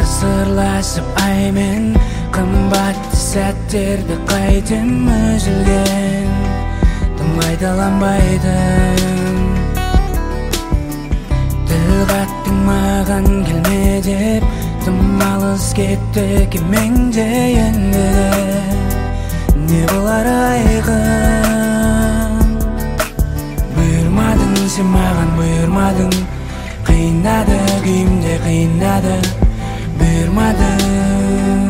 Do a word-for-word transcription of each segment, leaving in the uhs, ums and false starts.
сырласып аймен қымбатты сәттерді қайтем үзілген тым қайталанбайтын тіл қаттың маған келме деп тым алыс кетті кемеңде енді не болар айқын бұйырмадың сен маған бұйырмадың қиындады күйімде қиындады бұйырмадың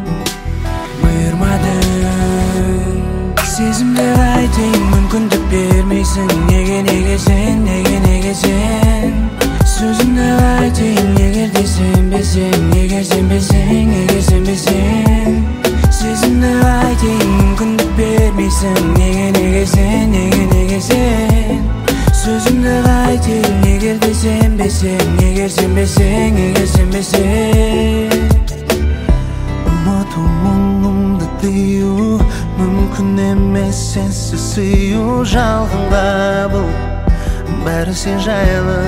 бұйырмадың сезімді қайтейін мүмкіндік бермейсің неге неге сен неге неге сен сөзімді қайтейін егер де сенбесең егер сенбесең егер сенбесең сезімді қайтейін мүмкіндік бермейсің неге неге сен неге неге сен сөзімді қайтейін егер де сенбесең егер сенбесең егер сенбесең ұмыту мұңымды тыю мүмкін емес сенсіз сүю жалғанға бұл бәрі сен жайлы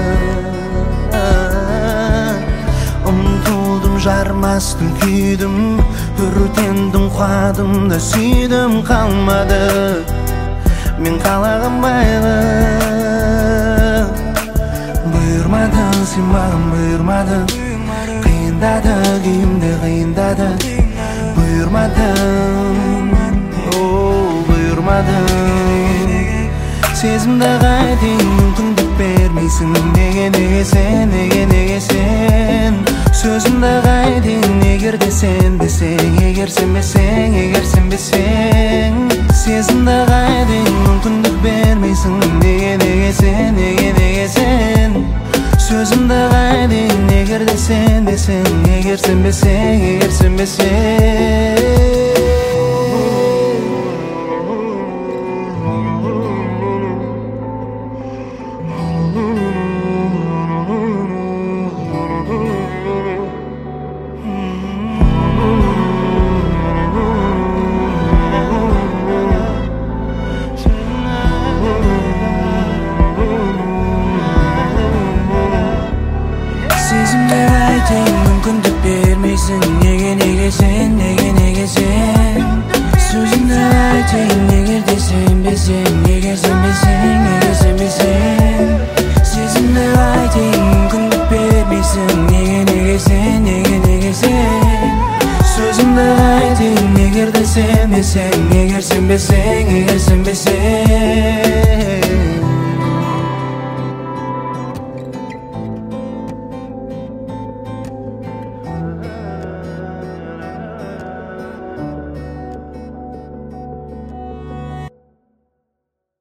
ұмтылдым жармастым күйдім өртендім қуадым да сүйдім қалмады мен қалаған байлы бұйырмадың сен маған бұйырмадың қиындады күйімде қиындады бұйырмадың оу бұйырмадың сезімді қайтейін мүмкіндік бермейсің неге неге сен неге неге сен сөзімді қайтейін егер де сенбесең егер сенбесең егер сенбесең сезімді қайтейін мүмкіндік бермейсің неге неге сен неге неге сен сөзімді қайтейін егер де сенбесең егер сенбесең егер сенбесең мүмкіндік бермейсің неге неге сен неге неге сен сөзімді айтайын егер де сенбесең егер сенбесең егер сенбесең сезімді айтайын мүмкіндік бермейсің неге неге сен неге неге сен сөзімді айтайын егер де сенбесең егер сенбесең егер сенбесең